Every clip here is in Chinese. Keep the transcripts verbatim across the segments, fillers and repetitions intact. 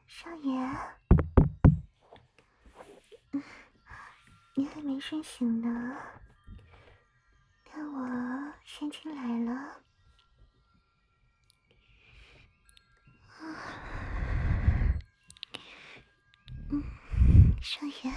少爷，嗯，你还没睡醒呢，那我先进来了。嗯，少爷，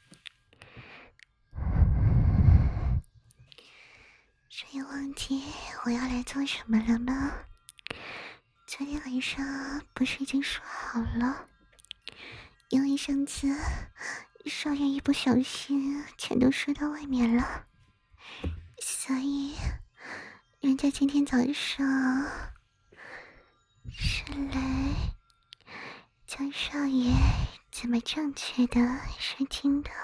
少爷忘记我要来做什么了吗？昨天晚上不是已经说好了？因为上次少爷一不小心全都说到外面了，所以人家今天早上是来教少爷怎么正确的射精的。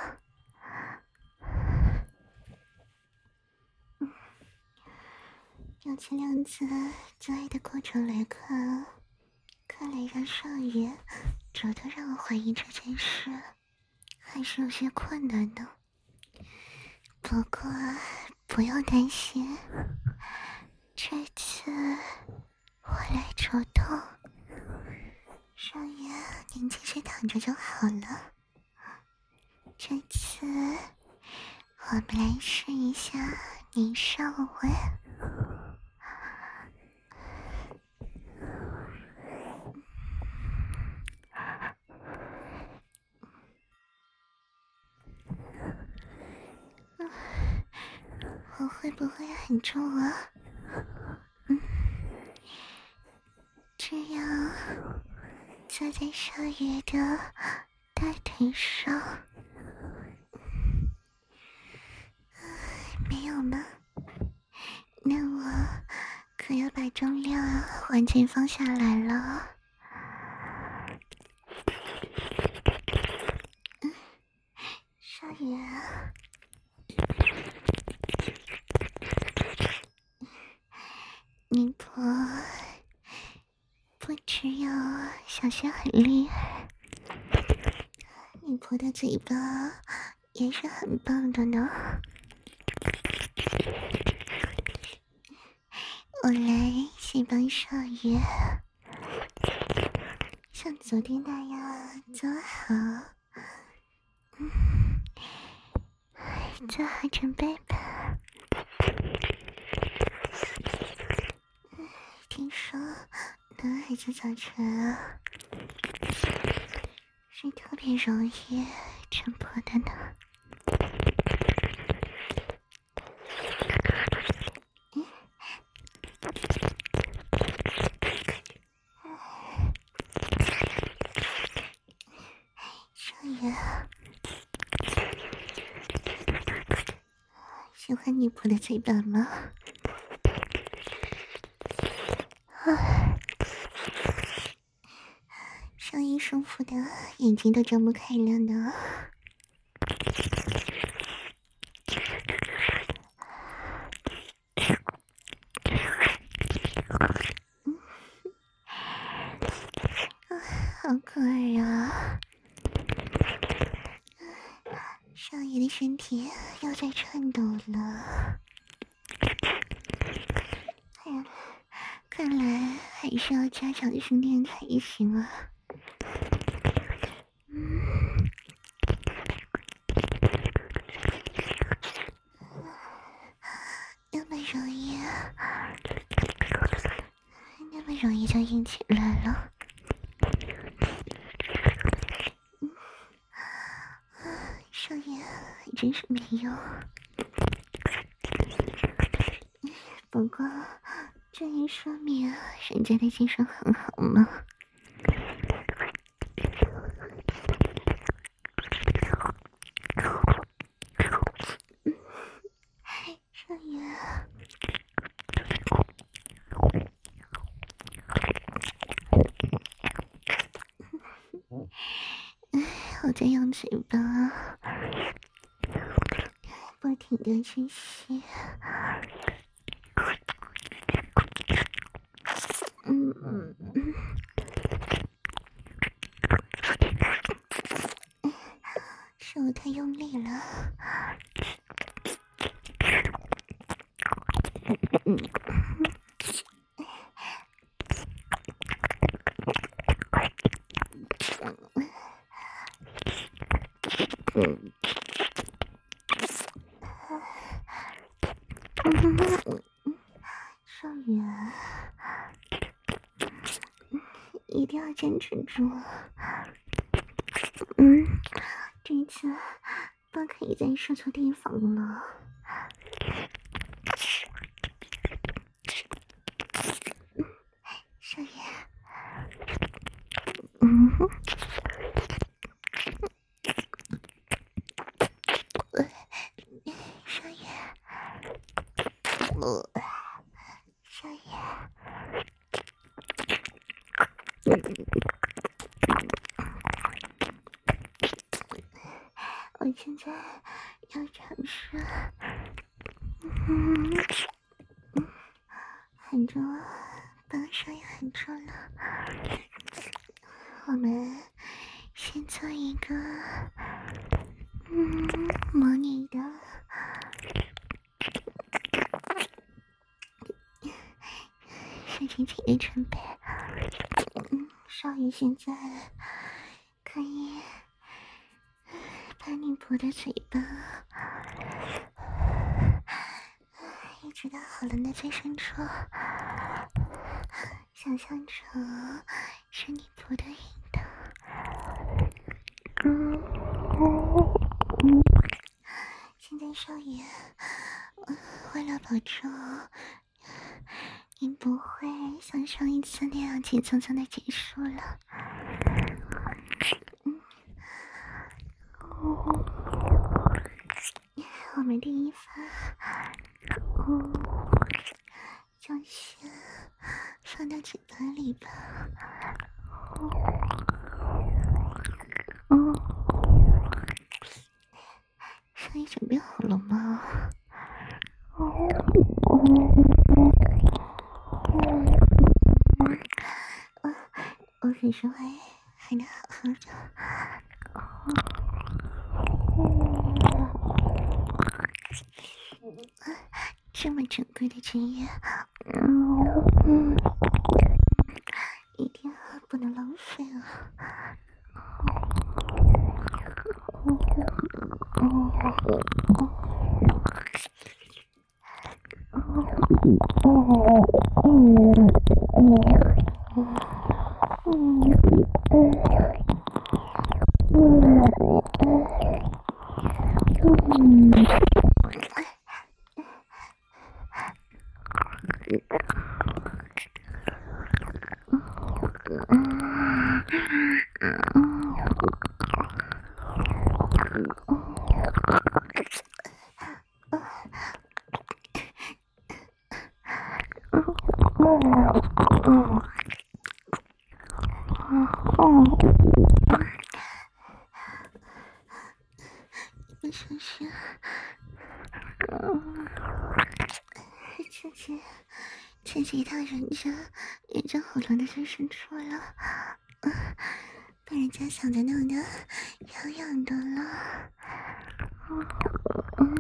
嗯，用这样子做爱的过程来看，看来让少爷主动让我怀疑这件事还是有些困难的。不过不用担心，这次我来主动，少爷您继续躺着就好了。这次我们来试一下您上位。我会不会很重啊？嗯，这样坐在少爷的大腿上，没有吗？那我可要把重量完全放下来了。嗯，少爷，你婆不只有小穴很厉害，你婆的嘴巴也是很棒的呢。我来先帮少爷像昨天那样做好，嗯，做好准备吧。听说男孩子早晨啊是特别容易晨勃的呢。嗯，少爷，喜欢女仆的嘴巴吗？啊，少爷舒服的眼睛都睁不开了呢。嗯，好可爱啊！少爷的身体又在颤抖了。哎呀，看来还是要加强训练才行啊。嗯，那么容易，那么容易就硬起来了。嗯，少爷还真是没有。不过这也说明人家的精神很好嘛。嗯，少爷，我在用嘴巴不停的去吸。嗯嗯嗯，是我太用力了。嗯， 少爷，一定要坚持住。嗯，这次不可以再说错地方了。少爷，嗯哼，少爷，我，少爷，我现在要尝试，嗯，喊住，帮少爷喊住了。我们先做一个，嗯，模拟的事情体的准备。嗯，少爷现在可以把你婆的嘴巴一直到好了的最深处，想象成是你婆的引导。嗯嗯，现在少爷为了保证你不会像上一次那样急匆匆的结束了，嗯，我们第一发，嗯，就先放到嘴巴里吧。嗯，少爷准备好了吗？我可是会喊得好好的。这么珍贵的经验，嗯，一定不能浪费啊！我想是，嗯，自己自己到人家人家喉咙的最深处了，嗯，被人家想的弄得痒痒的了，嗯嗯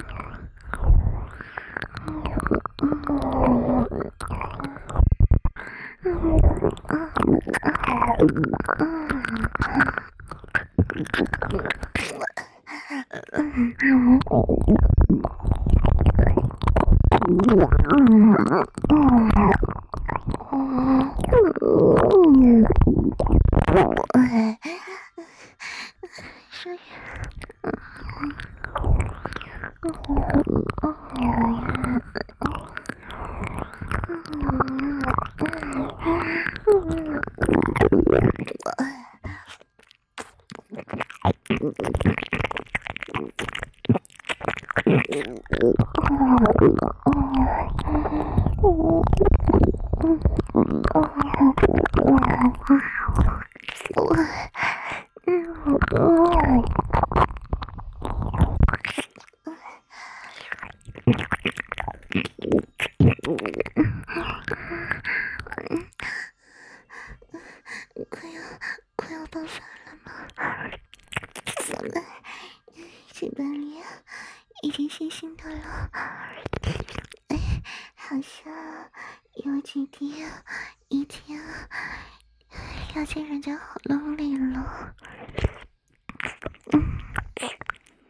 快要快要爆发了吗？怎么嘴巴里已经星星的了？哎，好像有几滴已经要进人家喉咙里了。嗯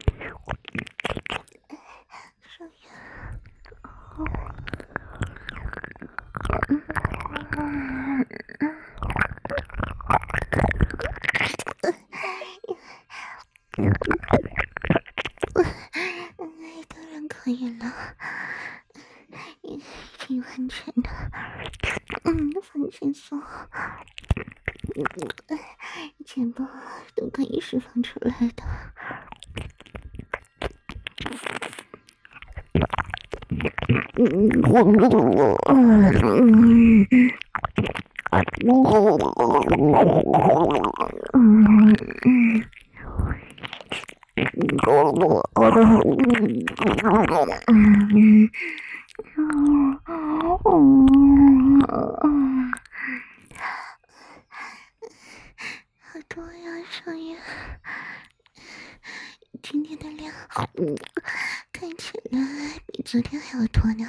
全部都可以释放出来的。好多呀，少爷，今天的量看起来比昨天还要多呢。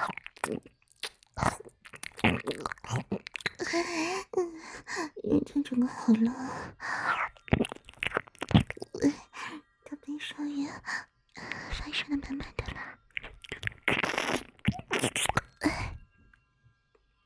眼睛整个好了，都被少爷发射的满满的了。